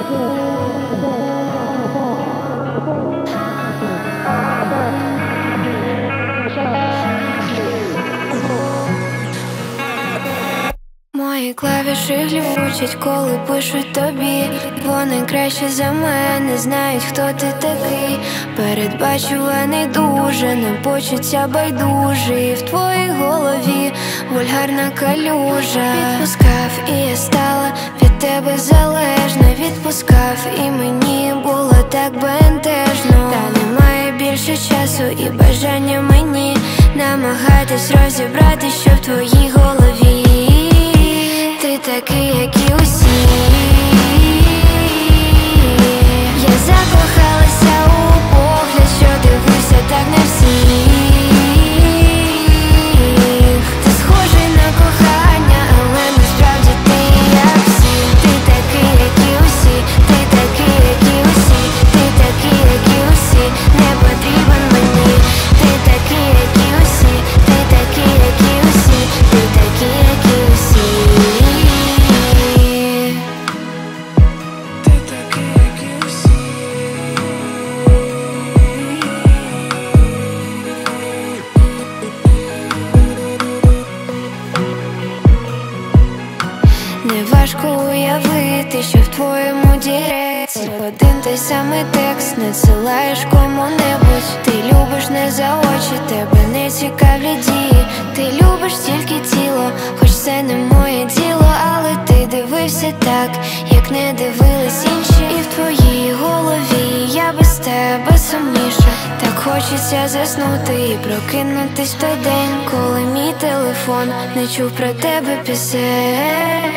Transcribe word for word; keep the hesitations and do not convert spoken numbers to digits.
Мої клавіші глючать, коли пишуть тобі. Вони краще за мене знають, хто ти такий. Передбачуваний дуже, не почуття байдужі. В твоїй голові вульгарна калюжа. Відпускав, і я стала від тебе залежна. Відпускав, і мені було так бентежно. Та немає більше часу і бажання мені намагатись розібрати, що в твоїй голові. Ти такий, як і усі. Я закохалася у погляд, що дивився так на всіх. Ти схожий на кохання, але насправді ти як всі. Ти такий, як і усі. Ти такий, як і усі. Ти такий, як і усі. Не потрібен мені. Ти такий, як і усі. Ти такий, як і усі. Ти такий, як і усі. Неважко уявити, що в твоєму діректі один той самий текст надсилаєш кому-небудь. Ти любиш не за очі, тебе не цікавлять дії. Ти любиш тільки тіло, хоч це не моє діло. Але ти дивився так, як не дивились інші. І в твоїй голові я без тебе сумніша. Так хочеться заснути і прокинутись в той день, коли мій телефон не чув про тебе пісень.